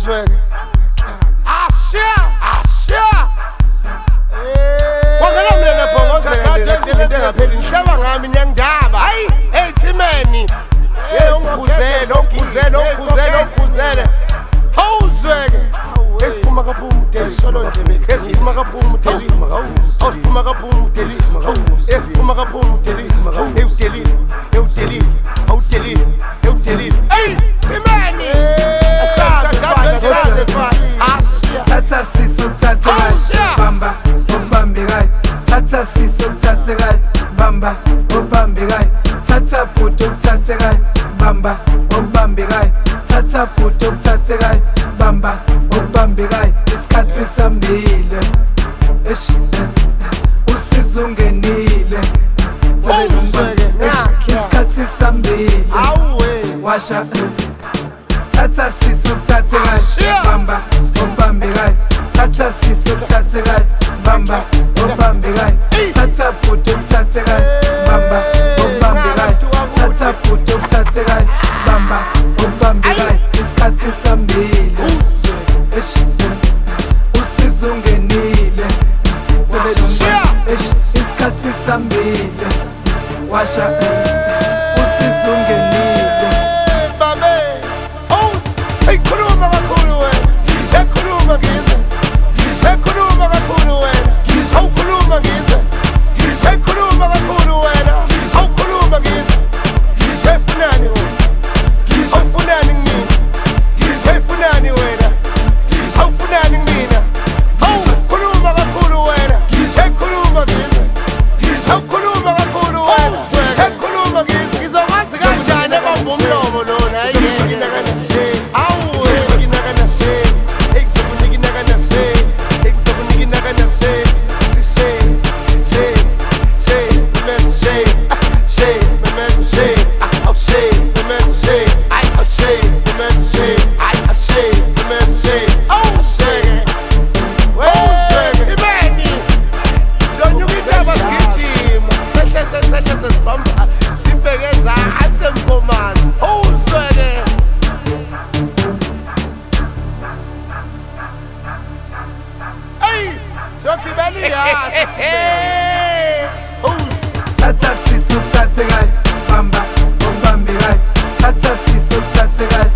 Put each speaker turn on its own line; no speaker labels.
Awuzweke. Ashiya. Kwangela mina naphongozela into engapheli ngihlaba ngami nyangindaba. Hayi, hey Thimeni. Ongkhuzele. Awuzweke. Esiphuma kaphuma udeli solo nje. Esiphuma kaphuma udeli. Awusiphuma kaphuma udeli. Esiphuma kaphuma udeli. Ewudeli. Hey Thimeni.
Thatha siso uthathe kahle bamba ubambe kahle thatha siso uthathe kahle bamba ubambe kahle thatha phuto uthathe kahle bamba ubambe kahle thatha phuto uthathe kahle bamba ubambe kahle isikhathi sambile usizo ungenile isikhathi sambile washa Tata siso tate gai bamba obambe gai Tata siso tate gai bamba obambe gai Tata puto tate gai bamba obambe gai Tata puto tate gai bamba obambe gai isikhathi sambile usizo ungenile isikhathi sambile washa usizo ungenile
Khuluma kakhulu wena. Ngisekhuluma ngize. Ngisekhuluma kakhulu wena. Awukhuluma ngize. Ngisekhuluma kakhulu wena. Awukhuluma ngize. Ngisefunani wena. Awufunani ngini. Ngisefunani wena. Awufunani ngina. Awukhuluma kakhulu wena. Ngisekhuluma ngize. Awukhuluma kakhulu wena. Ngisekhuluma ngize. Ngizokwazi kanjani abavumlomo lona ayike nakanje.
Tata siso tate gai bamba obambe gai Tata siso tate gai